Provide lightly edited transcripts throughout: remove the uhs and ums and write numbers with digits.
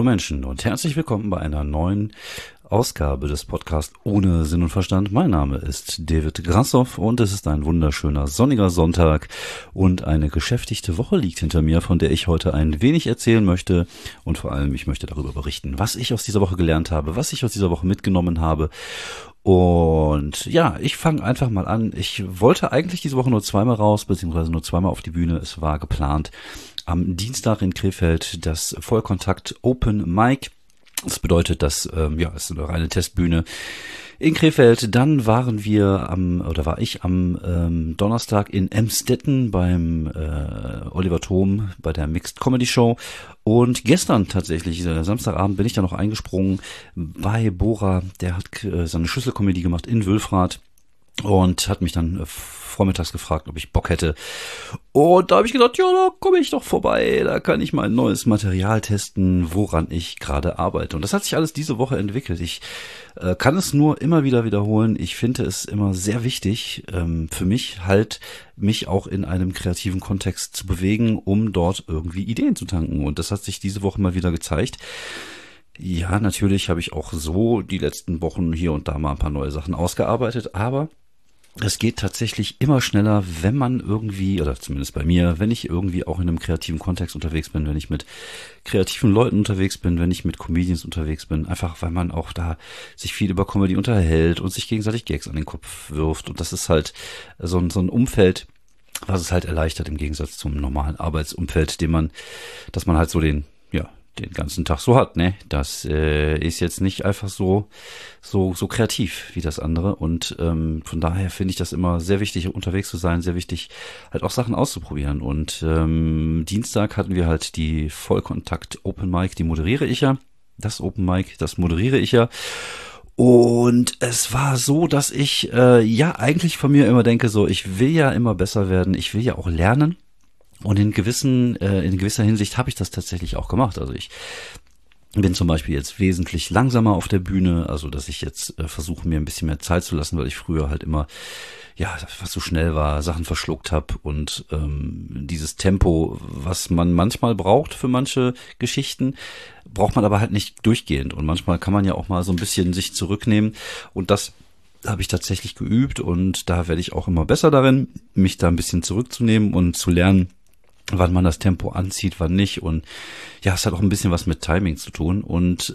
Menschen und herzlich willkommen bei einer neuen Ausgabe des Podcasts Ohne Sinn und Verstand. Mein Name ist David Grassoff und es ist ein wunderschöner sonniger Sonntag und eine geschäftigte Woche liegt hinter mir, von der ich heute ein wenig erzählen möchte und vor allem ich möchte darüber berichten, was ich aus dieser Woche gelernt habe, was ich aus dieser Woche mitgenommen habe. Und ja, ich fange einfach mal an. Ich wollte eigentlich diese Woche nur zweimal raus, beziehungsweise nur zweimal auf die Bühne. Es war geplant am Dienstag in Krefeld das Vollkontakt Open Mic. Das bedeutet, dass es ist eine reine Testbühne in Krefeld. Dann war ich am Donnerstag in Emstetten beim Oliver Thom bei der Mixed Comedy Show. Und gestern tatsächlich, Samstagabend, bin ich da noch eingesprungen bei Bora. Der hat seine Schlüsselkomödie gemacht in Wülfrath und hat mich dann vormittags gefragt, ob ich Bock hätte. Und da habe ich gedacht, ja, da komme ich doch vorbei. Da kann ich mein neues Material testen, woran ich gerade arbeite. Und das hat sich alles diese Woche entwickelt. Ich kann es nur immer wieder wiederholen. Ich finde es immer sehr wichtig, für mich halt, mich auch in einem kreativen Kontext zu bewegen, um dort irgendwie Ideen zu tanken. Und das hat sich diese Woche mal wieder gezeigt. Ja, natürlich habe ich auch so die letzten Wochen hier und da mal ein paar neue Sachen ausgearbeitet, aber es geht tatsächlich immer schneller, wenn man irgendwie, oder zumindest bei mir, wenn ich irgendwie auch in einem kreativen Kontext unterwegs bin, wenn ich mit kreativen Leuten unterwegs bin, wenn ich mit Comedians unterwegs bin, einfach weil man auch da sich viel über Comedy unterhält und sich gegenseitig Gags an den Kopf wirft. Und das ist halt so ein Umfeld, was es halt erleichtert im Gegensatz zum normalen Arbeitsumfeld, dass man halt so den ganzen Tag so hat, ne? Das ist jetzt nicht einfach so kreativ wie das andere und von daher finde ich das immer sehr wichtig, unterwegs zu sein, sehr wichtig, halt auch Sachen auszuprobieren. Und Dienstag hatten wir halt die Vollkontakt Open Mic, die moderiere ich ja. Das Open Mic, das moderiere ich ja. Und es war so, dass ich eigentlich von mir immer denke, so, ich will ja immer besser werden, ich will ja auch lernen. Und in gewisser Hinsicht habe ich das tatsächlich auch gemacht. Also ich bin zum Beispiel jetzt wesentlich langsamer auf der Bühne, also dass ich jetzt versuche, mir ein bisschen mehr Zeit zu lassen, weil ich früher halt immer, was so schnell war, Sachen verschluckt habe und dieses Tempo, was man manchmal braucht für manche Geschichten, braucht man aber halt nicht durchgehend. Und manchmal kann man ja auch mal so ein bisschen sich zurücknehmen und das habe ich tatsächlich geübt und da werde ich auch immer besser darin, mich da ein bisschen zurückzunehmen und zu lernen, wann man das Tempo anzieht, wann nicht. Und ja, es hat auch ein bisschen was mit Timing zu tun. Und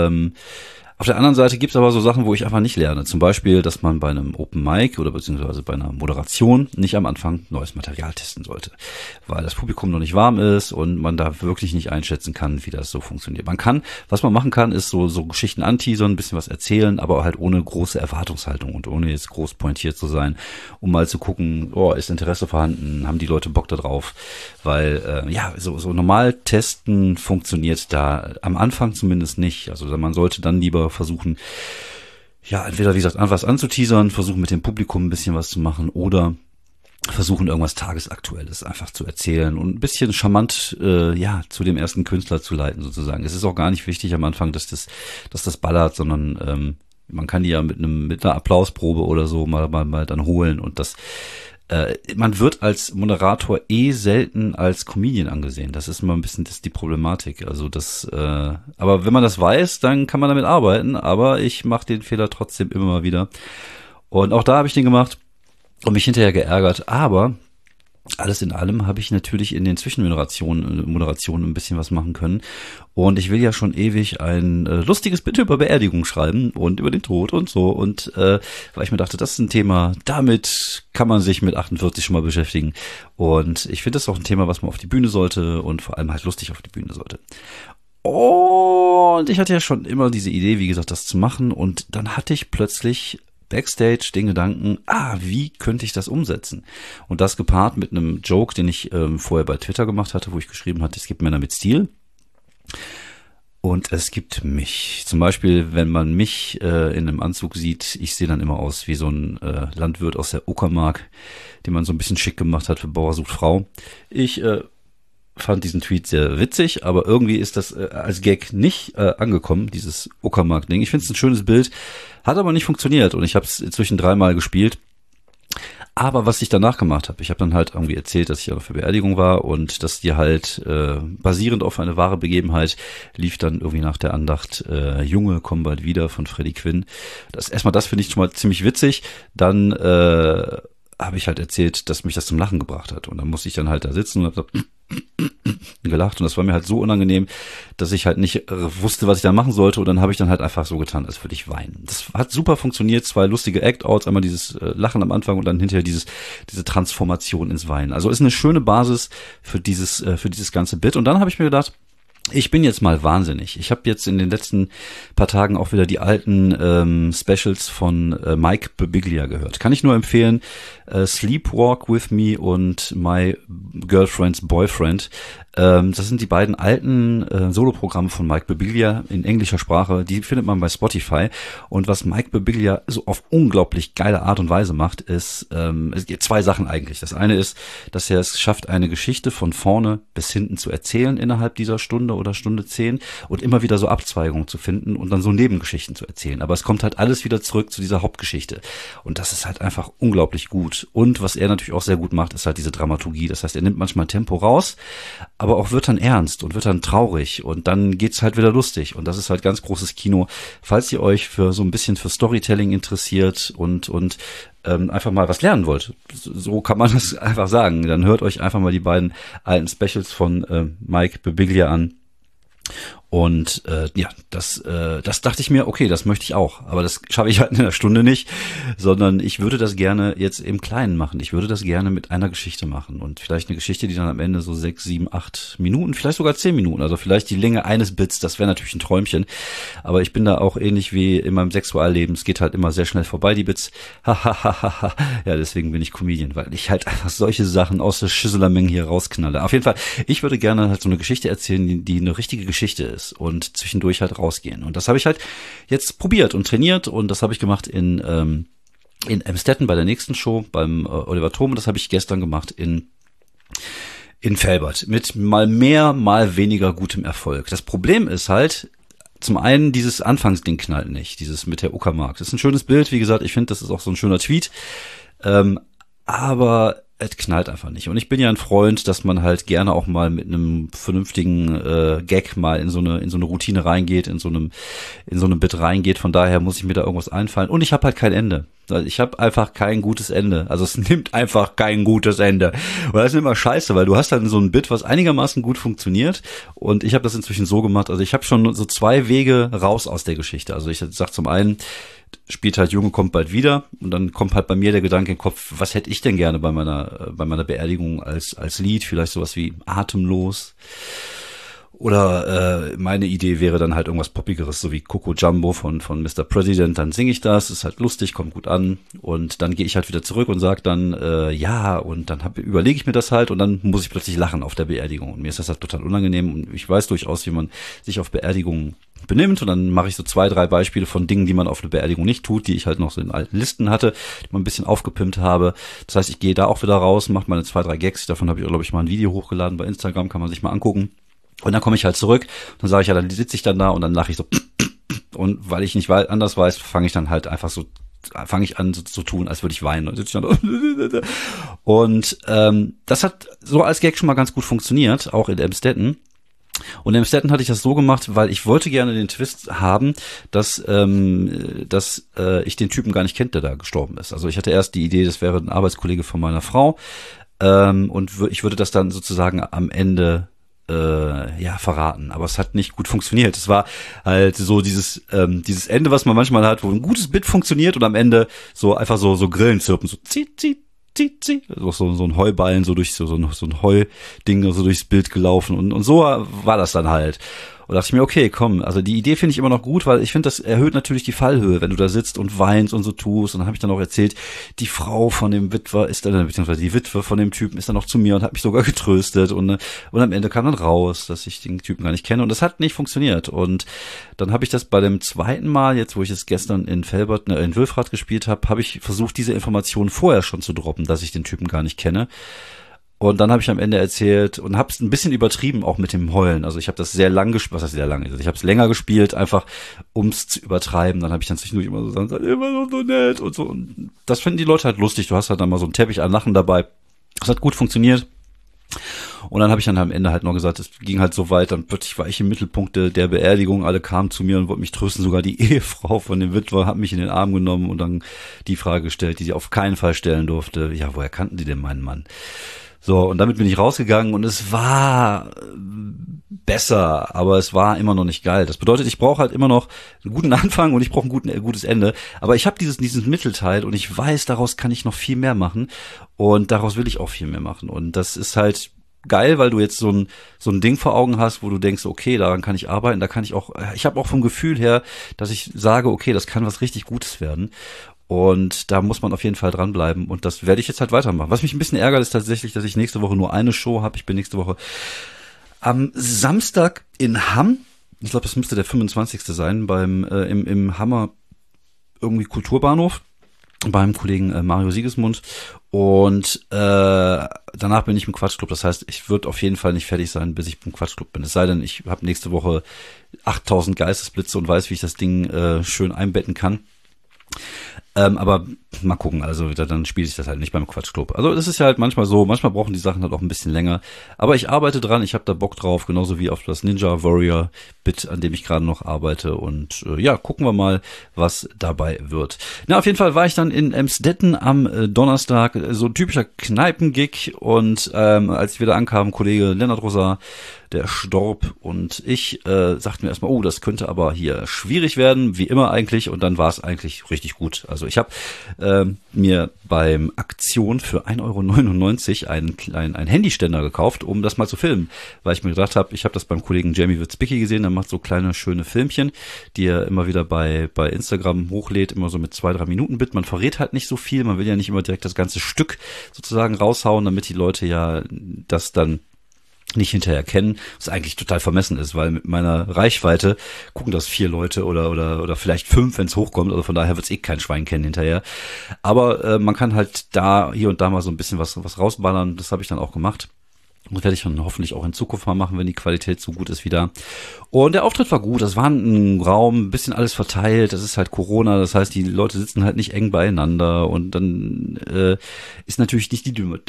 auf der anderen Seite gibt es aber so Sachen, wo ich einfach nicht lerne. Zum Beispiel, dass man bei einem Open Mic oder beziehungsweise bei einer Moderation nicht am Anfang neues Material testen sollte, weil das Publikum noch nicht warm ist und man da wirklich nicht einschätzen kann, wie das so funktioniert. Was man machen kann, ist so Geschichten anteasern, ein bisschen was erzählen, aber halt ohne große Erwartungshaltung und ohne jetzt groß pointiert zu sein, um mal zu gucken, ist Interesse vorhanden, haben die Leute Bock da drauf, weil so normal testen funktioniert da am Anfang zumindest nicht. Also man sollte dann lieber versuchen, entweder wie gesagt, was anzuteasern, versuchen mit dem Publikum ein bisschen was zu machen oder versuchen irgendwas Tagesaktuelles einfach zu erzählen und ein bisschen charmant zu dem ersten Künstler zu leiten sozusagen. Es ist auch gar nicht wichtig am Anfang, dass das ballert, sondern man kann die ja mit einer Applausprobe oder so mal dann holen und das man wird als Moderator selten als Comedian angesehen. Das ist immer ein bisschen die Problematik. Also aber wenn man das weiß, dann kann man damit arbeiten. Aber ich mache den Fehler trotzdem immer mal wieder. Und auch da habe ich den gemacht und mich hinterher geärgert. Aber alles in allem habe ich natürlich in den Zwischenmoderationen ein bisschen was machen können. Und ich will ja schon ewig ein lustiges Bit über Beerdigung schreiben und über den Tod und so. Und weil ich mir dachte, das ist ein Thema, damit kann man sich mit 48 schon mal beschäftigen. Und ich finde das auch ein Thema, was man auf die Bühne sollte und vor allem halt lustig auf die Bühne sollte. Und ich hatte ja schon immer diese Idee, wie gesagt, das zu machen. Und dann hatte ich plötzlich Backstage den Gedanken, wie könnte ich das umsetzen? Und das gepaart mit einem Joke, den ich vorher bei Twitter gemacht hatte, wo ich geschrieben hatte, es gibt Männer mit Stil und es gibt mich. Zum Beispiel, wenn man mich in einem Anzug sieht, ich sehe dann immer aus wie so ein Landwirt aus der Uckermark, den man so ein bisschen schick gemacht hat für Bauer sucht Frau. Ich fand diesen Tweet sehr witzig, aber irgendwie ist das als Gag nicht angekommen, dieses Uckermark-Ding. Ich finde es ein schönes Bild, hat aber nicht funktioniert und ich habe es inzwischen 3-mal gespielt. Aber was ich danach gemacht habe, ich habe dann halt irgendwie erzählt, dass ich auf der Beerdigung war und dass die halt basierend auf eine wahre Begebenheit lief dann irgendwie nach der Andacht Junge, komm bald wieder von Freddie Quinn. Das finde ich schon mal ziemlich witzig. Dann habe ich halt erzählt, dass mich das zum Lachen gebracht hat. Und dann musste ich dann halt da sitzen und habe gelacht. Und das war mir halt so unangenehm, dass ich halt nicht wusste, was ich da machen sollte. Und dann habe ich dann halt einfach so getan, als würde ich weinen. Das hat super funktioniert. 2 lustige Act-Outs. Einmal dieses Lachen am Anfang und dann hinterher diese Transformation ins Weinen. Also ist eine schöne Basis für dieses ganze Bit. Und dann habe ich mir gedacht, ich bin jetzt mal wahnsinnig. Ich habe jetzt in den letzten paar Tagen auch wieder die alten Specials von Mike Birbiglia gehört. Kann ich nur empfehlen. Sleepwalk with Me und My Girlfriend's Boyfriend. Das sind die beiden alten Soloprogramme von Mike Birbiglia in englischer Sprache. Die findet man bei Spotify. Und was Mike Birbiglia so auf unglaublich geile Art und Weise macht, ist, es gibt 2 Sachen eigentlich. Das eine ist, dass er es schafft, eine Geschichte von vorne bis hinten zu erzählen innerhalb dieser Stunde oder Stunde 10 und immer wieder so Abzweigungen zu finden und dann so Nebengeschichten zu erzählen. Aber es kommt halt alles wieder zurück zu dieser Hauptgeschichte. Und das ist halt einfach unglaublich gut. Und was er natürlich auch sehr gut macht, ist halt diese Dramaturgie. Das heißt, er nimmt manchmal Tempo raus, aber auch wird dann ernst und wird dann traurig und dann geht's halt wieder lustig. Und das ist halt ganz großes Kino. Falls ihr euch für so ein bisschen für Storytelling interessiert und einfach mal was lernen wollt, so kann man das einfach sagen, dann hört euch einfach mal die beiden alten Specials von Mike Birbiglia an. Und das dachte ich mir, okay, das möchte ich auch. Aber das schaffe ich halt in einer Stunde nicht, sondern ich würde das gerne jetzt im Kleinen machen. Ich würde das gerne mit einer Geschichte machen. Und vielleicht eine Geschichte, die dann am Ende so 6, 7, 8 Minuten, vielleicht sogar 10 Minuten, also vielleicht die Länge eines Bits, das wäre natürlich ein Träumchen. Aber ich bin da auch ähnlich wie in meinem Sexualleben. Es geht halt immer sehr schnell vorbei, die Bits. Ja, deswegen bin ich Comedian, weil ich halt einfach solche Sachen aus der Schüsselermenge hier rausknalle. Auf jeden Fall, ich würde gerne halt so eine Geschichte erzählen, die eine richtige Geschichte ist. Und zwischendurch halt rausgehen. Und das habe ich halt jetzt probiert und trainiert und das habe ich gemacht in Emstetten bei der nächsten Show beim Oliver Thom und das habe ich gestern gemacht in Velbert mit mal mehr, mal weniger gutem Erfolg. Das Problem ist halt, zum einen, dieses Anfangsding knallt nicht, dieses mit der Uckermark. Das ist ein schönes Bild, wie gesagt, ich finde, das ist auch so ein schöner Tweet, aber es knallt einfach nicht. Und ich bin ja ein Freund, dass man halt gerne auch mal mit einem vernünftigen Gag mal in so eine Routine reingeht, in so einem Bit reingeht. Von daher muss ich mir da irgendwas einfallen. Und ich habe halt kein Ende. Ich habe einfach kein gutes Ende. Also es nimmt einfach kein gutes Ende. Und das ist immer scheiße, weil du hast dann so ein Bit, was einigermaßen gut funktioniert. Und ich habe das inzwischen so gemacht. Also ich habe schon so 2 Wege raus aus der Geschichte. Also ich sag zum einen, spielt halt Junge kommt bald wieder und dann kommt halt bei mir der Gedanke in den Kopf, was hätte ich denn gerne bei meiner Beerdigung als Lied, vielleicht sowas wie Atemlos oder meine Idee wäre dann halt irgendwas Poppigeres, so wie Coco Jumbo von Mr. President, dann singe ich das, ist halt lustig, kommt gut an und dann gehe ich halt wieder zurück und sag dann ja und dann überlege ich mir das halt und dann muss ich plötzlich lachen auf der Beerdigung und mir ist das halt total unangenehm und ich weiß durchaus, wie man sich auf Beerdigungen benimmt und dann mache ich so 2, 3 Beispiele von Dingen, die man auf einer Beerdigung nicht tut, die ich halt noch so in alten Listen hatte, die man ein bisschen aufgepimpt habe. Das heißt, ich gehe da auch wieder raus, mache meine 2, 3 Gags, davon habe ich, glaube ich, mal ein Video hochgeladen bei Instagram, kann man sich mal angucken. Und dann komme ich halt zurück, dann sage ich ja, dann sitze ich dann da und dann lache ich so und weil ich nicht anders weiß, fange ich dann halt einfach so an so zu tun, als würde ich weinen. Und das hat so als Gag schon mal ganz gut funktioniert, auch in Emstetten. Und in Emstetten hatte ich das so gemacht, weil ich wollte gerne den Twist haben, dass ich den Typen gar nicht kennt, der da gestorben ist. Also ich hatte erst die Idee, das wäre ein Arbeitskollege von meiner Frau und ich würde das dann sozusagen am Ende verraten, aber es hat nicht gut funktioniert. Es war halt so dieses Ende, was man manchmal hat, wo ein gutes Bit funktioniert und am Ende so einfach so Grillen zirpen, so zieh, so ein Heuballen so durch so ein Heuding so durchs Bild gelaufen und so war das dann halt. Und dachte ich mir, okay, komm, also die Idee finde ich immer noch gut, weil ich finde, das erhöht natürlich die Fallhöhe, wenn du da sitzt und weinst und so tust. Und dann habe ich dann auch erzählt, die Frau von dem Witwer ist dann, beziehungsweise die Witwe von dem Typen ist dann noch zu mir und hat mich sogar getröstet. Und am Ende kam dann raus, dass ich den Typen gar nicht kenne. Und das hat nicht funktioniert. Und dann habe ich das bei dem zweiten Mal, jetzt wo ich es gestern in Wülfrath gespielt habe, habe ich versucht, diese Informationen vorher schon zu droppen, dass ich den Typen gar nicht kenne. Und dann habe ich am Ende erzählt und habe es ein bisschen übertrieben, auch mit dem Heulen. Also ich habe das sehr lang gespielt, was heißt sehr lang? Also ich habe es länger gespielt, einfach ums zu übertreiben. Dann habe ich dann zwischendurch immer so gesagt, immer so nett und so. Und das finden die Leute halt lustig. Du hast halt dann mal so einen Teppich an Lachen dabei. Das hat gut funktioniert. Und dann habe ich dann am Ende halt noch gesagt, es ging halt so weit, dann plötzlich war ich im Mittelpunkt der Beerdigung, alle kamen zu mir und wollten mich trösten, sogar die Ehefrau von dem Witwer hat mich in den Arm genommen und dann die Frage gestellt, die sie auf keinen Fall stellen durfte, ja, woher kannten die denn meinen Mann? So, und damit bin ich rausgegangen und es war besser, aber es war immer noch nicht geil. Das bedeutet, ich brauche halt immer noch einen guten Anfang und ich brauche ein gutes Ende. Aber ich habe diesen Mittelteil und ich weiß, daraus kann ich noch viel mehr machen und daraus will ich auch viel mehr machen. Und das ist halt geil, weil du jetzt so ein Ding vor Augen hast, wo du denkst, okay, daran kann ich arbeiten, ich habe auch vom Gefühl her, dass ich sage, okay, das kann was richtig Gutes werden. Und da muss man auf jeden Fall dranbleiben. Und das werde ich jetzt halt weitermachen. Was mich ein bisschen ärgert, ist tatsächlich, dass ich nächste Woche nur eine Show habe. Ich bin nächste Woche am Samstag in Hamm. Ich glaube, das müsste der 25. sein, im Hammer irgendwie Kulturbahnhof. Beim Kollegen Mario Siegesmund. Und danach bin ich im Quatschclub. Das heißt, ich würde auf jeden Fall nicht fertig sein, bis ich im Quatschclub bin. Es sei denn, ich habe nächste Woche 8000 Geistesblitze und weiß, wie ich das Ding schön einbetten kann. Aber mal gucken, also dann spiele ich das halt nicht beim Quatschclub. Also das ist ja halt manchmal so, manchmal brauchen die Sachen halt auch ein bisschen länger. Aber ich arbeite dran, ich habe da Bock drauf, genauso wie auf das Ninja Warrior Bit, an dem ich gerade noch arbeite. Und ja, gucken wir mal, was dabei wird. Na, auf jeden Fall war ich dann in Emstetten am Donnerstag, so ein typischer Kneipengig. Und als ich wieder ankam, Kollege Lennart Rosar, der Storb und ich sagten mir erstmal, oh, das könnte aber hier schwierig werden, wie immer eigentlich. Und dann war es eigentlich richtig gut. Also ich habe mir beim Aktion für 1,99 € einen Handyständer gekauft, um das mal zu filmen. Weil ich mir gedacht habe, ich habe das beim Kollegen Jamie Witzbicki gesehen, der macht so kleine, schöne Filmchen, die er immer wieder bei Instagram hochlädt, immer so mit 2-3 Minuten Bit. Man verrät halt nicht so viel, man will ja nicht immer direkt das ganze Stück sozusagen raushauen, damit die Leute ja das dann nicht hinterher kennen, was eigentlich total vermessen ist, weil mit meiner Reichweite gucken das 4 Leute oder vielleicht 5, wenn es hochkommt, also von daher wird es kein Schwein kennen hinterher. Aber man kann halt da hier und da mal so ein bisschen was rausballern, das habe ich dann auch gemacht. Das werde ich dann hoffentlich auch in Zukunft mal machen, wenn die Qualität so gut ist wieder. Und der Auftritt war gut. Das war ein Raum, ein bisschen alles verteilt. Das ist halt Corona. Das heißt, die Leute sitzen halt nicht eng beieinander. Und dann ist natürlich nicht die Dynamik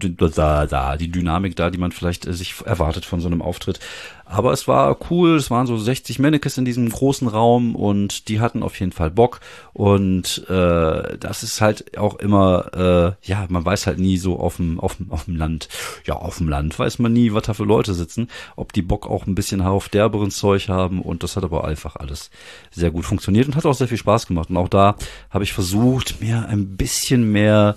da, die man vielleicht sich erwartet von so einem Auftritt. Aber es war cool, es waren so 60 Mannequins in diesem großen Raum und die hatten auf jeden Fall Bock und das ist halt auch immer, ja, man weiß halt nie so auf dem Land, ja, auf dem Land weiß man nie, was da für Leute sitzen, ob die Bock auch ein bisschen auf derberen Zeug haben und das hat aber einfach alles sehr gut funktioniert und hat auch sehr viel Spaß gemacht und auch da habe ich versucht, mir ein bisschen mehr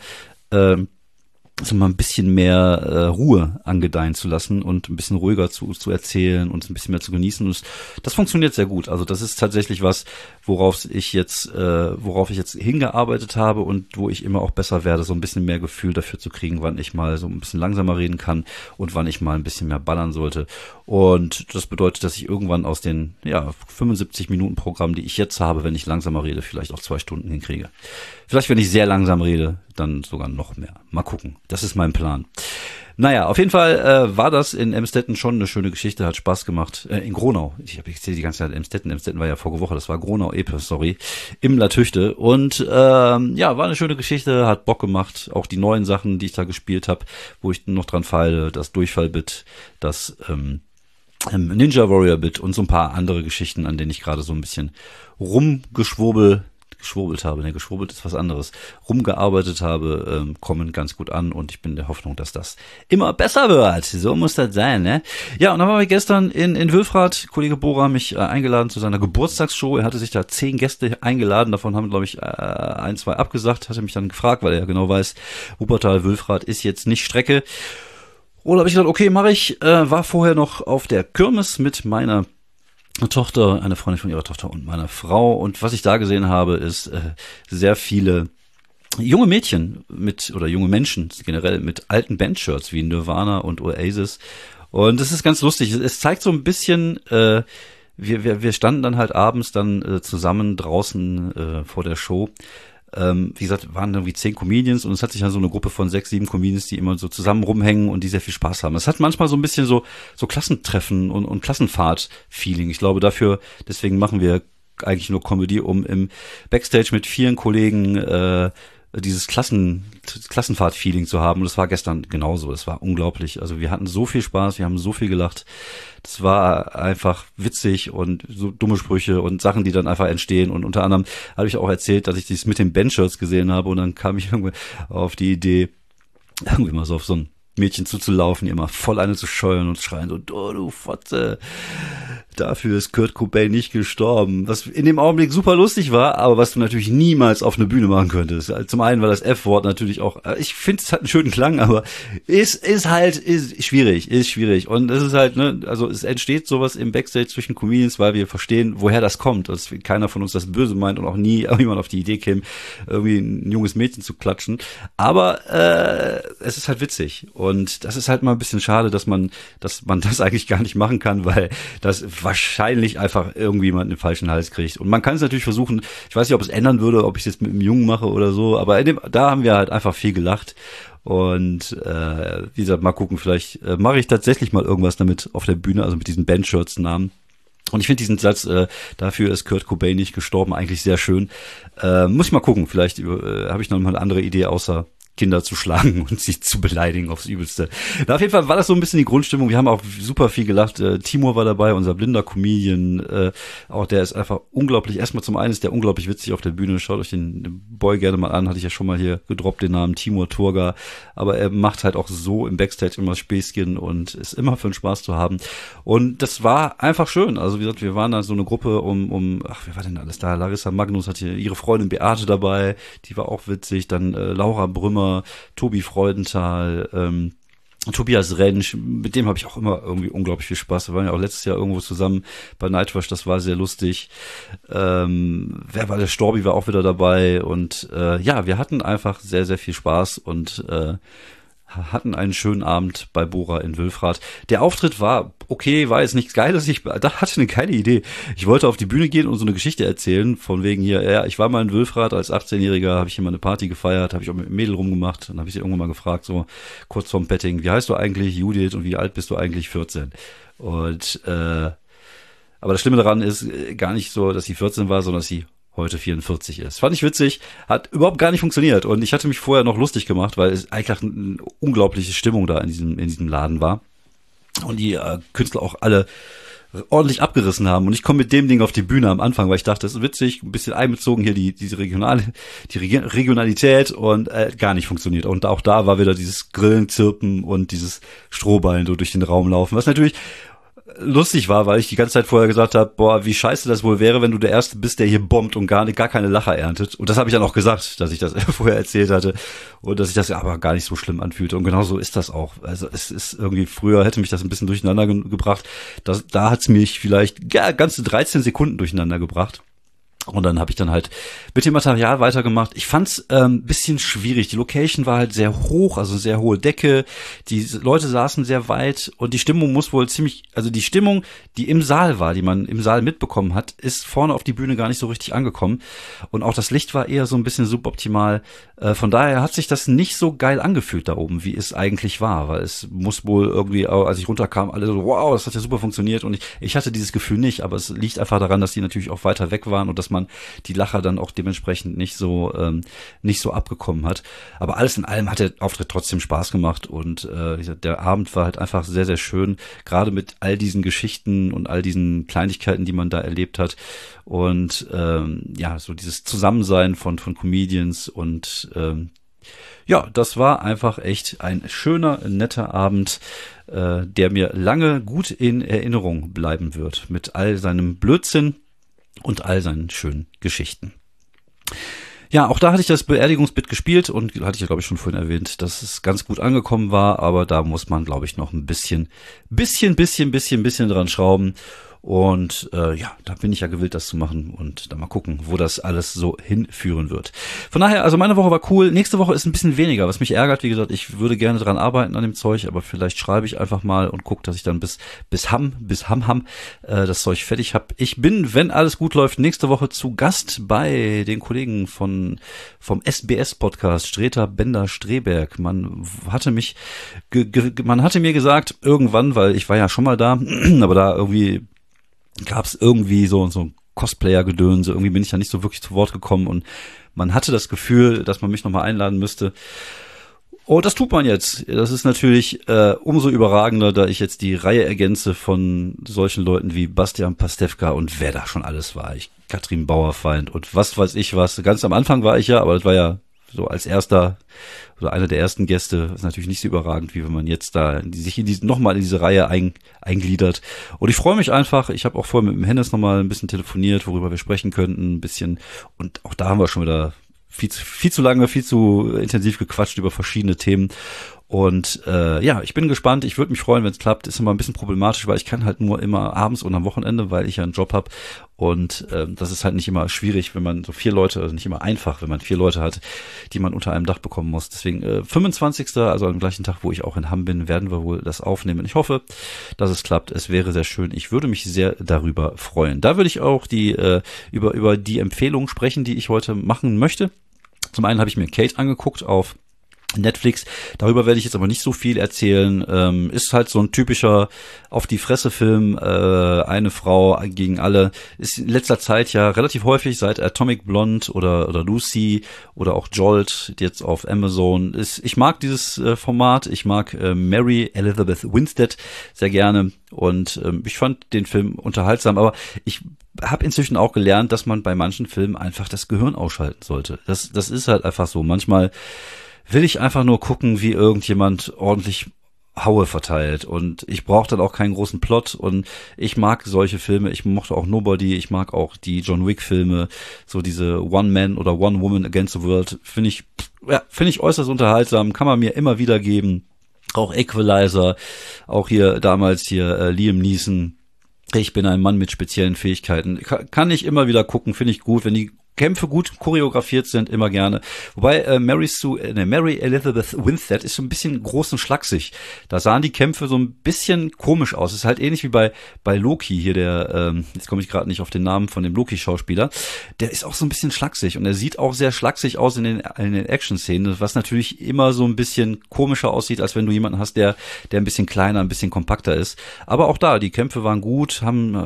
mal ein bisschen mehr Ruhe angedeihen zu lassen und ein bisschen ruhiger zu erzählen und ein bisschen mehr zu genießen. Und das funktioniert sehr gut. Also das ist tatsächlich was, worauf ich jetzt hingearbeitet habe und wo ich immer auch besser werde, so ein bisschen mehr Gefühl dafür zu kriegen, wann ich mal so ein bisschen langsamer reden kann und wann ich mal ein bisschen mehr ballern sollte. Und das bedeutet, dass ich irgendwann aus den 75 Minuten Programm, die ich jetzt habe, wenn ich langsamer rede, vielleicht auch 2 Stunden hinkriege. Vielleicht, wenn ich sehr langsam rede, dann sogar noch mehr. Mal gucken. Das ist mein Plan. Naja, auf jeden Fall war das in Emstetten schon eine schöne Geschichte, hat Spaß gemacht. In Gronau. Ich erzähle die ganze Zeit Emstetten. Emstetten war ja vorige Woche, das war Gronau, sorry. Im Latüchte. Und war eine schöne Geschichte, hat Bock gemacht. Auch die neuen Sachen, die ich da gespielt habe, wo ich noch dran feile, das Durchfallbit, das Ninja Warrior Bit und so ein paar andere Geschichten, an denen ich gerade so ein bisschen geschwurbelt habe, geschwurbelt ist was anderes, rumgearbeitet habe, kommen ganz gut an und ich bin der Hoffnung, dass das immer besser wird. So muss das sein, ne? Ja, und dann waren wir gestern in Wülfrath, Kollege Bora mich eingeladen zu seiner Geburtstagsshow. Er hatte sich da 10 Gäste eingeladen, davon haben, glaube ich, 1, 2 abgesagt, hatte mich dann gefragt, weil er ja genau weiß, Wuppertal-Wülfrath ist jetzt nicht Strecke. Oder habe ich gesagt, okay, mache ich, war vorher noch auf der Kirmes mit meiner Tochter, eine Freundin von ihrer Tochter und meiner Frau. Und was ich da gesehen habe, ist sehr viele junge Mädchen oder junge Menschen generell mit alten Bandshirts wie Nirvana und Oasis. Und das ist ganz lustig. Es zeigt so ein bisschen, wir standen dann halt abends dann zusammen draußen vor der Show. wie gesagt, waren irgendwie 10 Comedians und es hat sich dann so eine Gruppe von 6, 7 Comedians, die immer so zusammen rumhängen und die sehr viel Spaß haben. Es hat manchmal so ein bisschen so Klassentreffen und Klassenfahrt-Feeling. Ich glaube deswegen machen wir eigentlich nur Comedy, um im Backstage mit vielen Kollegen dieses Klassenfahrt-Feeling zu haben. Und das war gestern genauso. Das war unglaublich. Also wir hatten so viel Spaß, wir haben so viel gelacht. Das war einfach witzig und so dumme Sprüche und Sachen, die dann einfach entstehen. Und unter anderem habe ich auch erzählt, dass ich dies mit den Bandshirts gesehen habe und dann kam ich irgendwie auf die Idee, irgendwie mal so auf so ein Mädchen zuzulaufen, ihr mal voll eine zu scheuern und schreien so, oh, du Fotze, dafür ist Kurt Cobain nicht gestorben. Was in dem Augenblick super lustig war, aber was du natürlich niemals auf eine Bühne machen könntest. Zum einen war das F-Wort natürlich auch, ich finde, es hat einen schönen Klang, aber ist schwierig. Und es ist halt, ne, also es entsteht sowas im Backstage zwischen Comedians, weil wir verstehen, woher das kommt. Dass keiner von uns das böse meint und auch nie irgendjemand auf die Idee käme, irgendwie ein junges Mädchen zu klatschen. Aber es ist halt witzig. Und das ist halt mal ein bisschen schade, dass man das eigentlich gar nicht machen kann, weil das wahrscheinlich einfach irgendjemand den falschen Hals kriegt. Und man kann es natürlich versuchen, ich weiß nicht, ob es ändern würde, ob ich es jetzt mit einem Jungen mache oder so, aber da haben wir halt einfach viel gelacht. Und wie gesagt, mal gucken, vielleicht mache ich tatsächlich mal irgendwas damit auf der Bühne, also mit diesen Bandshirts-Namen. Und ich finde diesen Satz, dafür ist Kurt Cobain nicht gestorben, eigentlich sehr schön. Muss ich mal gucken, vielleicht habe ich noch mal eine andere Idee, außer Kinder zu schlagen und sie zu beleidigen aufs Übelste. Na, auf jeden Fall war das so ein bisschen die Grundstimmung. Wir haben auch super viel gelacht. Timur war dabei, unser blinder Comedian. Auch der ist einfach unglaublich. Erstmal zum einen ist der unglaublich witzig auf der Bühne. Schaut euch den Boy gerne mal an. Hatte ich ja schon mal hier gedroppt, den Namen Timur Turga. Aber er macht halt auch so im Backstage immer Späßchen und ist immer für den Spaß zu haben. Und das war einfach schön. Also wie gesagt, wir waren da so eine Gruppe wer war denn alles da? Larissa Magnus hatte ihre Freundin Beate dabei. Die war auch witzig. Dann Laura Brümmer, Tobi Freudenthal, Tobias Rentsch, mit dem habe ich auch immer irgendwie unglaublich viel Spaß. Wir waren ja auch letztes Jahr irgendwo zusammen bei Nightwash, das war sehr lustig. Wer war der Storbi war auch wieder dabei und wir hatten einfach sehr, sehr viel Spaß und hatten einen schönen Abend bei Bora in Wülfrath. Der Auftritt war okay, war jetzt nichts Geiles. Ich hatte eine geile Idee. Ich wollte auf die Bühne gehen und so eine Geschichte erzählen, von wegen hier, ja, ich war mal in Wülfrath als 18-Jähriger, habe ich hier mal eine Party gefeiert, habe ich auch mit einem Mädel rumgemacht. Dann habe ich sie irgendwann mal gefragt, so kurz vorm Petting, wie heißt du eigentlich? Judith, und wie alt bist du eigentlich? 14. Und aber das Schlimme daran ist gar nicht so, dass sie 14 war, sondern dass sie heute 44 ist. Fand ich witzig, hat überhaupt gar nicht funktioniert und ich hatte mich vorher noch lustig gemacht, weil es eigentlich eine unglaubliche Stimmung da in diesem Laden war und die Künstler auch alle ordentlich abgerissen haben und ich komme mit dem Ding auf die Bühne am Anfang, weil ich dachte, das ist witzig, ein bisschen einbezogen hier diese Regionalität und gar nicht funktioniert und auch da war wieder dieses Grillen, Zirpen und dieses Strohballen so durch den Raum laufen, was natürlich lustig war, weil ich die ganze Zeit vorher gesagt habe, boah, wie scheiße das wohl wäre, wenn du der Erste bist, der hier bombt und gar keine Lacher erntet. Und das habe ich dann auch gesagt, dass ich das vorher erzählt hatte und dass sich das aber gar nicht so schlimm anfühlte. Und genau so ist das auch. Also es ist irgendwie, früher hätte mich das ein bisschen durcheinander gebracht. Da hat es mich vielleicht ganze 13 Sekunden durcheinander gebracht. Und dann habe ich dann halt mit dem Material weitergemacht. Ich fand's bisschen schwierig. Die Location war halt sehr hoch, also sehr hohe Decke. Die Leute saßen sehr weit und die Stimmung muss wohl die Stimmung, die im Saal war, die man im Saal mitbekommen hat, ist vorne auf die Bühne gar nicht so richtig angekommen. Und auch das Licht war eher so ein bisschen suboptimal. Von daher hat sich das nicht so geil angefühlt da oben, wie es eigentlich war. Weil es muss wohl irgendwie, als ich runterkam, alle so, wow, das hat ja super funktioniert. Und ich hatte dieses Gefühl nicht, aber es liegt einfach daran, dass die natürlich auch weiter weg waren und dass man die Lacher dann auch dementsprechend nicht so abbekommen hat. Aber alles in allem hat der Auftritt trotzdem Spaß gemacht und der Abend war halt einfach sehr, sehr schön, gerade mit all diesen Geschichten und all diesen Kleinigkeiten, die man da erlebt hat und so dieses Zusammensein von Comedians und das war einfach echt ein schöner, netter Abend, der mir lange gut in Erinnerung bleiben wird, mit all seinem Blödsinn und all seinen schönen Geschichten. Ja, auch da hatte ich das Beerdigungsbit gespielt und hatte ich ja, glaube ich, schon vorhin erwähnt, dass es ganz gut angekommen war, aber da muss man, glaube ich, noch ein bisschen dran schrauben. Und da bin ich ja gewillt, das zu machen und dann mal gucken, wo das alles so hinführen wird. Von daher, also meine Woche war cool. Nächste Woche ist ein bisschen weniger, was mich ärgert. Wie gesagt, ich würde gerne dran arbeiten an dem Zeug, aber vielleicht schreibe ich einfach mal und gucke, dass ich dann bis das Zeug fertig habe. Ich bin, wenn alles gut läuft, nächste Woche zu Gast bei den Kollegen vom SBS-Podcast Streter Bender Streberg. Man hatte mir gesagt, irgendwann, weil ich war ja schon mal da, aber da irgendwie gab es irgendwie so ein Cosplayer-Gedönse. Irgendwie bin ich da nicht so wirklich zu Wort gekommen und man hatte das Gefühl, dass man mich nochmal einladen müsste. Oh, das tut man jetzt. Das ist natürlich umso überragender, da ich jetzt die Reihe ergänze von solchen Leuten wie Bastian Pastewka und wer da schon alles war. Katrin Bauerfeind und was weiß ich was. Ganz am Anfang war ich ja, aber das war ja so als erster oder einer der ersten Gäste. Das ist natürlich nicht so überragend, wie wenn man jetzt da sich nochmal in diese Reihe eingliedert. Und ich freue mich einfach. Ich habe auch vorher mit dem Hennes nochmal ein bisschen telefoniert, worüber wir sprechen könnten, ein bisschen. Und auch da haben wir schon wieder viel zu lange, viel zu intensiv gequatscht über verschiedene Themen. Und ich bin gespannt. Ich würde mich freuen, wenn es klappt. Ist immer ein bisschen problematisch, weil ich kann halt nur immer abends und am Wochenende, weil ich ja einen Job habe. Und das ist halt nicht immer schwierig, wenn man so 4 Leute, also nicht immer einfach, wenn man 4 Leute hat, die man unter einem Dach bekommen muss. Deswegen 25., also am gleichen Tag, wo ich auch in Hamm bin, werden wir wohl das aufnehmen. Ich hoffe, dass es klappt. Es wäre sehr schön. Ich würde mich sehr darüber freuen. Da würde ich auch über die Empfehlungen sprechen, die ich heute machen möchte. Zum einen habe ich mir Kate angeguckt auf Netflix. Darüber werde ich jetzt aber nicht so viel erzählen. Ist halt so ein typischer Auf-die-Fresse-Film, eine Frau gegen alle. Ist in letzter Zeit ja relativ häufig, seit Atomic Blonde oder Lucy oder auch Jolt, jetzt auf Amazon. Ich mag dieses Format. Ich mag Mary Elizabeth Winstead sehr gerne und ich fand den Film unterhaltsam, aber ich habe inzwischen auch gelernt, dass man bei manchen Filmen einfach das Gehirn ausschalten sollte. Das ist halt einfach so. Manchmal will ich einfach nur gucken, wie irgendjemand ordentlich Haue verteilt und ich brauche dann auch keinen großen Plot und ich mag solche Filme, ich mochte auch Nobody, ich mag auch die John Wick Filme, so diese One Man oder One Woman Against the World, finde ich äußerst unterhaltsam, kann man mir immer wieder geben, auch Equalizer, auch damals Liam Neeson. Ich bin ein Mann mit speziellen Fähigkeiten. Kann ich immer wieder gucken, finde ich gut. Wenn die Kämpfe gut choreografiert sind, immer gerne. Wobei Mary Elizabeth Winstead ist so ein bisschen groß und schlaksig. Da sahen die Kämpfe so ein bisschen komisch aus. Ist halt ähnlich wie bei Loki hier, jetzt komme ich gerade nicht auf den Namen von dem Loki-Schauspieler. Der ist auch so ein bisschen schlaksig und er sieht auch sehr schlaksig aus in den Action-Szenen, was natürlich immer so ein bisschen komischer aussieht, als wenn du jemanden hast, der ein bisschen kleiner, ein bisschen kompakter ist. Aber auch da, die Kämpfe waren gut,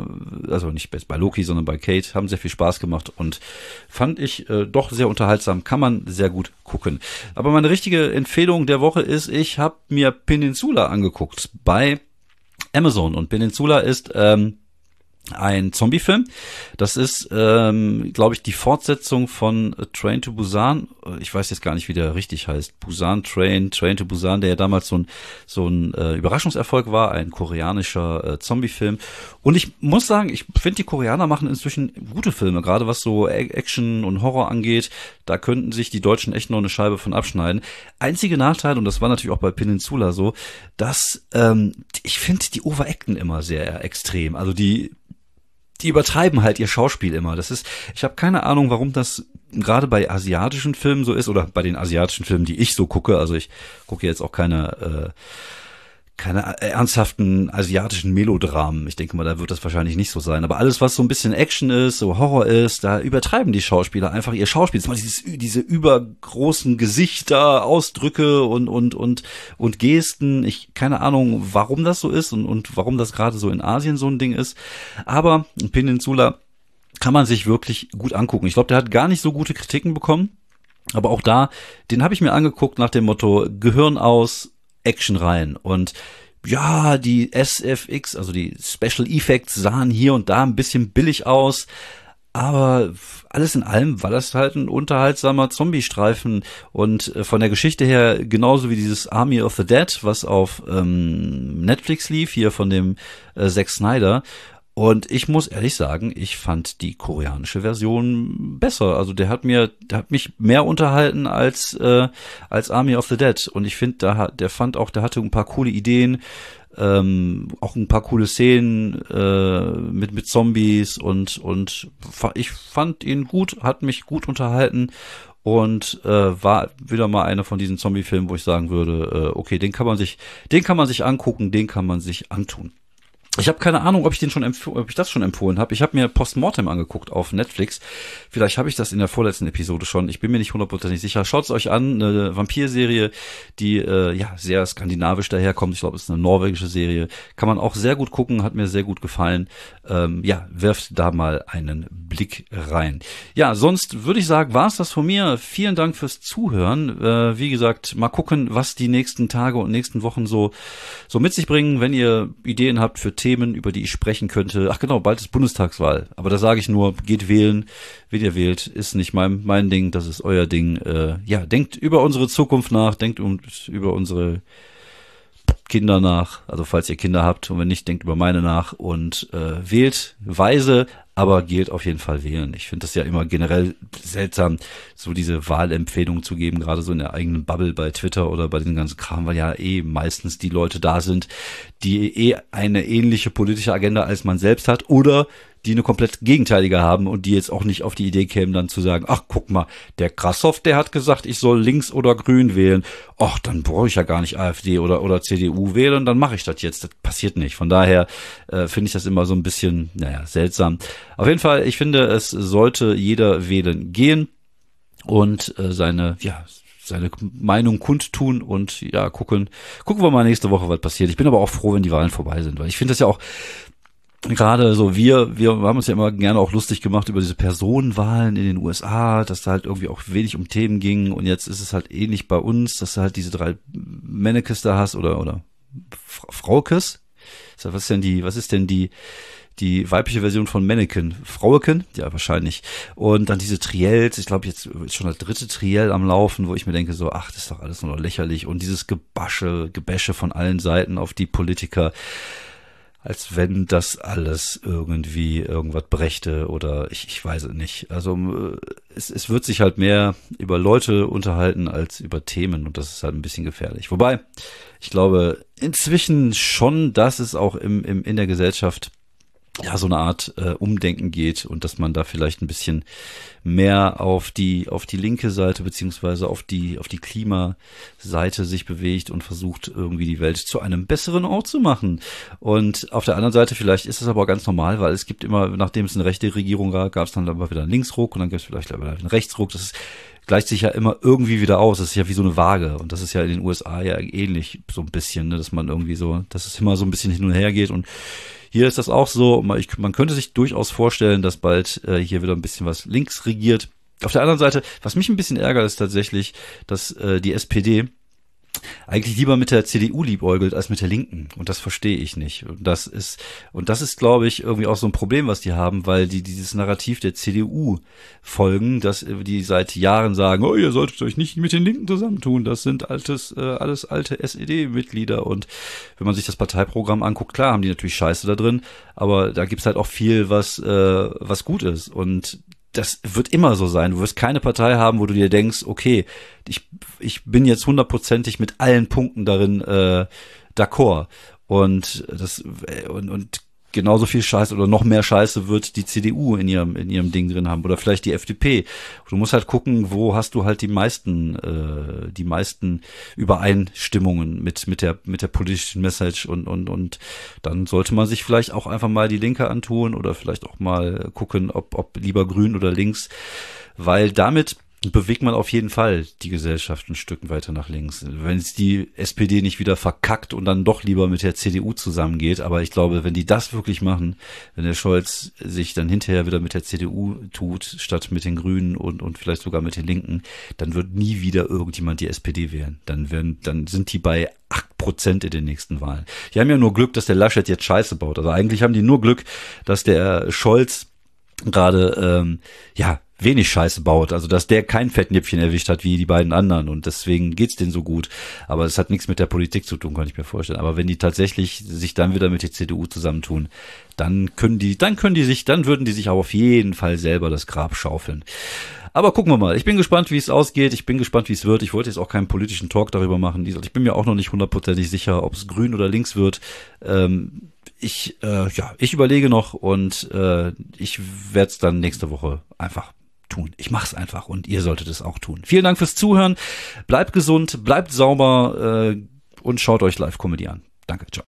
also nicht bei Loki, sondern bei Kate, haben sehr viel Spaß gemacht und fand ich doch sehr unterhaltsam, kann man sehr gut gucken. Aber meine richtige Empfehlung der Woche ist, ich habe mir Peninsula angeguckt bei Amazon und Peninsula ist ein Zombie-Film. Das ist, glaube ich, die Fortsetzung von Train to Busan. Ich weiß jetzt gar nicht, wie der richtig heißt. Train to Busan, der ja damals so ein Überraschungserfolg war, ein koreanischer Zombie-Film. Und ich muss sagen, ich finde, die Koreaner machen inzwischen gute Filme, gerade was so Action und Horror angeht. Da könnten sich die Deutschen echt noch eine Scheibe von abschneiden. Einzige Nachteil, und das war natürlich auch bei Peninsula so, dass ich finde, die overacten immer sehr extrem. Also die übertreiben halt ihr Schauspiel immer. Ich habe keine Ahnung, warum das gerade bei asiatischen Filmen so ist oder bei den asiatischen Filmen, die ich so gucke. Also ich gucke jetzt auch keine ernsthaften asiatischen Melodramen. Ich denke mal, da wird das wahrscheinlich nicht so sein. Aber alles, was so ein bisschen Action ist, so Horror ist, da übertreiben die Schauspieler einfach ihr Schauspiel. Das ist mal diese übergroßen Gesichter, Ausdrücke und Gesten. Keine Ahnung, warum das so ist und warum das gerade so in Asien so ein Ding ist. Aber Peninsula kann man sich wirklich gut angucken. Ich glaube, der hat gar nicht so gute Kritiken bekommen. Aber auch den habe ich mir angeguckt nach dem Motto Gehirn aus, Action rein. Und ja, die SFX, also die Special Effects sahen hier und da ein bisschen billig aus, aber alles in allem war das halt ein unterhaltsamer Zombie-Streifen und von der Geschichte her genauso wie dieses Army of the Dead, was auf Netflix lief, hier von dem Zack Snyder. Und ich muss ehrlich sagen, ich fand die koreanische Version besser. Also der hat mich mehr unterhalten als Army of the Dead. Und ich finde, der hatte ein paar coole Ideen. auch ein paar coole Szenen mit Zombies und ich fand ihn gut, hat mich gut unterhalten und war wieder mal einer von diesen Zombie-Filmen, wo ich sagen würde, okay, den kann man sich angucken, den kann man sich antun. Ich habe keine Ahnung, ob ich das schon empfohlen habe. Ich habe mir Postmortem angeguckt auf Netflix. Vielleicht habe ich das in der vorletzten Episode schon. Ich bin mir nicht hundertprozentig sicher. Schaut es euch an. Eine Vampirserie, die sehr skandinavisch daherkommt. Ich glaube, es ist eine norwegische Serie. Kann man auch sehr gut gucken. Hat mir sehr gut gefallen. Werft da mal einen Blick rein. Ja, sonst würde ich sagen, war es das von mir. Vielen Dank fürs Zuhören. Wie gesagt, mal gucken, was die nächsten Tage und nächsten Wochen so mit sich bringen. Wenn ihr Ideen habt für Themen, über die ich sprechen könnte. Ach genau, bald ist Bundestagswahl. Aber da sage ich nur, geht wählen. Wen ihr wählt, ist nicht mein Ding, das ist euer Ding. Denkt über unsere Zukunft nach, denkt über unsere Kinder nach, also falls ihr Kinder habt und wenn nicht, denkt über meine nach und wählt weise, aber geht auf jeden Fall wählen. Ich finde das ja immer generell seltsam, so diese Wahlempfehlungen zu geben, gerade so in der eigenen Bubble bei Twitter oder bei den ganzen Kram, weil ja meistens die Leute da sind, die eine ähnliche politische Agenda als man selbst hat oder die eine komplett gegenteilige haben und die jetzt auch nicht auf die Idee kämen, dann zu sagen, ach, guck mal, der Grashoff, der hat gesagt, ich soll links oder grün wählen. Ach, dann brauche ich ja gar nicht AfD oder CDU wählen, dann mache ich das jetzt. Das passiert nicht. Von daher finde ich das immer so ein bisschen, seltsam. Auf jeden Fall, ich finde, es sollte jeder wählen gehen und seine Meinung kundtun und gucken wir mal nächste Woche, was passiert. Ich bin aber auch froh, wenn die Wahlen vorbei sind, weil ich finde das ja auch gerade so, wir haben uns ja immer gerne auch lustig gemacht über diese Personenwahlen in den USA, dass da halt irgendwie auch wenig um Themen ging und jetzt ist es halt ähnlich bei uns, dass du halt diese 3 Mannekes da hast oder Fraukes. Was ist denn die weibliche Version von Mannequin? Fraueken? Ja, wahrscheinlich. Und dann diese Triels, ich glaube jetzt ist schon das 3. Triell am Laufen, wo ich mir denke so, ach, das ist doch alles nur noch lächerlich und dieses Gebäsche von allen Seiten auf die Politiker, als wenn das alles irgendwie irgendwas brächte oder ich weiß es nicht. Also es wird sich halt mehr über Leute unterhalten als über Themen und das ist halt ein bisschen gefährlich. Wobei, ich glaube inzwischen schon, dass es auch in der Gesellschaft so eine Art Umdenken geht und dass man da vielleicht ein bisschen mehr auf die linke Seite beziehungsweise auf die Klimaseite sich bewegt und versucht irgendwie die Welt zu einem besseren Ort zu machen. Und auf der anderen Seite vielleicht ist es aber ganz normal, weil es gibt immer, nachdem es eine rechte Regierung gab, gab es dann aber wieder einen Linksruck und dann gibt es vielleicht wieder einen Rechtsruck. Das gleicht sich ja immer irgendwie wieder aus. Das ist ja wie so eine Waage. Und das ist ja in den USA ja ähnlich so ein bisschen, ne? Dass man irgendwie so, dass es immer so ein bisschen hin und her geht und hier ist das auch so, man könnte sich durchaus vorstellen, dass bald hier wieder ein bisschen was links regiert. Auf der anderen Seite, was mich ein bisschen ärgert, ist tatsächlich, dass die SPD eigentlich lieber mit der CDU liebäugelt als mit der Linken. Und das verstehe ich nicht. Und das ist, glaube ich, irgendwie auch so ein Problem, was die haben, weil die dieses Narrativ der CDU folgen, dass die seit Jahren sagen, oh, ihr solltet euch nicht mit den Linken zusammentun. Das sind alles alte SED-Mitglieder. Und wenn man sich das Parteiprogramm anguckt, klar haben die natürlich Scheiße da drin, aber da gibt's halt auch viel, was gut ist. Und das wird immer so sein. Du wirst keine Partei haben, wo du dir denkst, okay, ich bin jetzt 100%ig mit allen Punkten darin d'accord. Und genauso viel Scheiße oder noch mehr Scheiße wird die CDU in ihrem Ding drin haben oder vielleicht die FDP. Du musst halt gucken, wo hast du halt die meisten Übereinstimmungen mit der politischen Message und dann sollte man sich vielleicht auch einfach mal die Linke antun oder vielleicht auch mal gucken, ob lieber grün oder links, weil damit bewegt man auf jeden Fall die Gesellschaft ein Stück weiter nach links. Wenn es die SPD nicht wieder verkackt und dann doch lieber mit der CDU zusammengeht, aber ich glaube, wenn die das wirklich machen, wenn der Scholz sich dann hinterher wieder mit der CDU tut, statt mit den Grünen und vielleicht sogar mit den Linken, dann wird nie wieder irgendjemand die SPD wählen. Dann sind die bei 8% in den nächsten Wahlen. Die haben ja nur Glück, dass der Laschet jetzt Scheiße baut. Also eigentlich haben die nur Glück, dass der Scholz gerade wenig Scheiße baut, also dass der kein Fettnäpfchen erwischt hat wie die beiden anderen und deswegen geht's denen so gut. Aber es hat nichts mit der Politik zu tun, kann ich mir vorstellen. Aber wenn die tatsächlich sich dann wieder mit der CDU zusammentun, dann würden die sich aber auf jeden Fall selber das Grab schaufeln. Aber gucken wir mal. Ich bin gespannt, wie es ausgeht. Ich bin gespannt, wie es wird. Ich wollte jetzt auch keinen politischen Talk darüber machen. Ich bin mir auch noch nicht hundertprozentig sicher, ob es grün oder links wird. Ich überlege noch und ich werde es dann nächste Woche einfach tun. Ich mache es einfach und ihr solltet es auch tun. Vielen Dank fürs Zuhören. Bleibt gesund, bleibt sauber und schaut euch Live-Comedy an. Danke, ciao.